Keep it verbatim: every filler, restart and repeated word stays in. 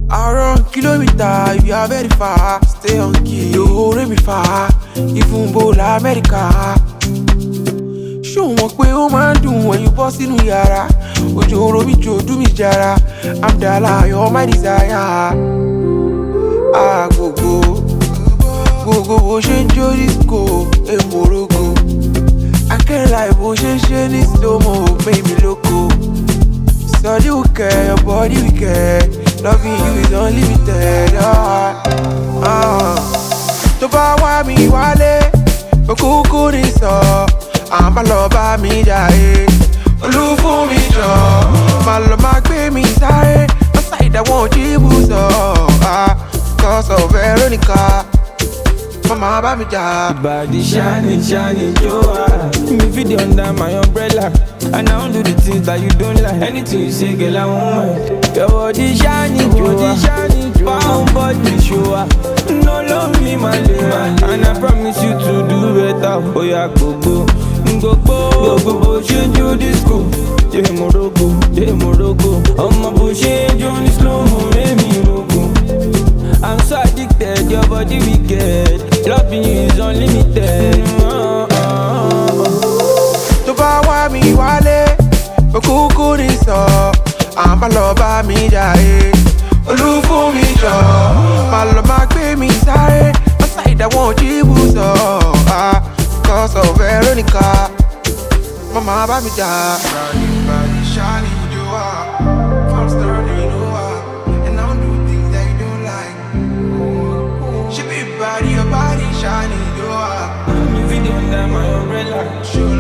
Around kilometer, if you are very far, stay on key. You hold me far, even Bola America. Show me where you man do when you boss in yara. Ojo robi jo do mi jara. I'm Dala, you're my desire. Ah go go, go go ocean jo disco, e morogo. I can't lie, ocean shine is slow mo, make me loco. So you care, your body we care. Loving you is unlimited. Ah, ah. To ba wa mi wale, okuku ni so. I'm a lover mi jaye. Olu fún mi jọ, ma lo ma gbé mi sáré. Outside I want you so. Ah, cause of Veronica. Mama bá mi jà. Body shining, shining, you are. Me video under my umbrella. And I don't do the things that you don't like. Anything you say, girl, I won't mind. Your body shining, your body shining, pound body show up. No love me, my lady. And I promise you to do better. Oh yeah, go go, go go, go go. Change your disco, yeah Morocco, yeah Morocco. I'm a pushing you on the slow mo, baby Morocco. I'm so addicted, your body wicked. Loving you is unlimited. Uh, uh, uh. To bá wá mi wálé, okuku ni so. I'm a lover mi jaye. Olu fún mi jọ, ma lo ma gbé mi sáré. Outside I want you so. Ah, cause of Veronica. Mama bá mi jà. Body, body, shining, you are. I'm starting to walk, and I don't do things that you don't like. She be body, your body shining, you are. Me video under my umbrella. Show